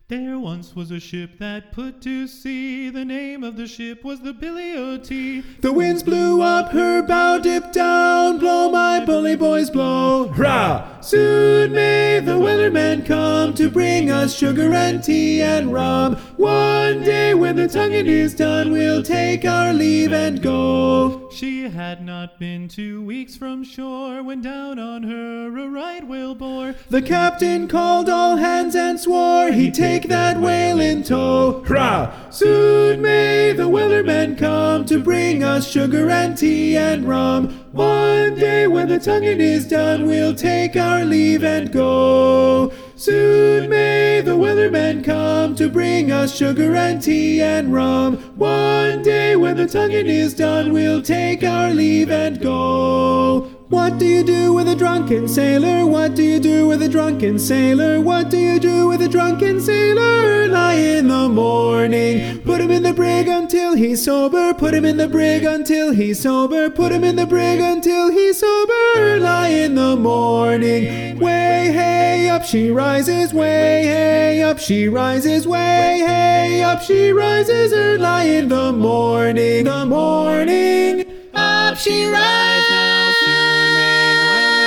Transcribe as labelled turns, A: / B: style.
A: There once was a ship that put to sea. The name of the ship was the Billy O.T.
B: The winds blew up, her bow dipped down. Blow, my bully boys, blow. Hurrah! Soon may the weathermen come to bring us sugar and tea and rum. One day when the tonguing is done, we'll take our leave and go.
A: She had not been 2 weeks from shore when down on her a right whale bore.
B: The captain called all hands and swore he'd take that whale in tow. Hurrah! Soon may the weathermen come to bring us sugar and tea and rum. One day when the tonguing is done, we'll take our leave and go. Soon may the weathermen come to bring us sugar and tea and rum. One day when the tonguing is done, we'll take our leave and go. What do you do with a drunken sailor? What do you do with a drunken sailor? What do you do with a drunken sailor? Lie in the morning. Put him in the brig until he's sober. Put him in the brig until he's sober. Put him in the brig until he's sober. Lie in the morning. Way hey up she rises. Way hey up she rises. Way hey up she rises. Lie in the morning. The morning. Up she rises. Now soon may the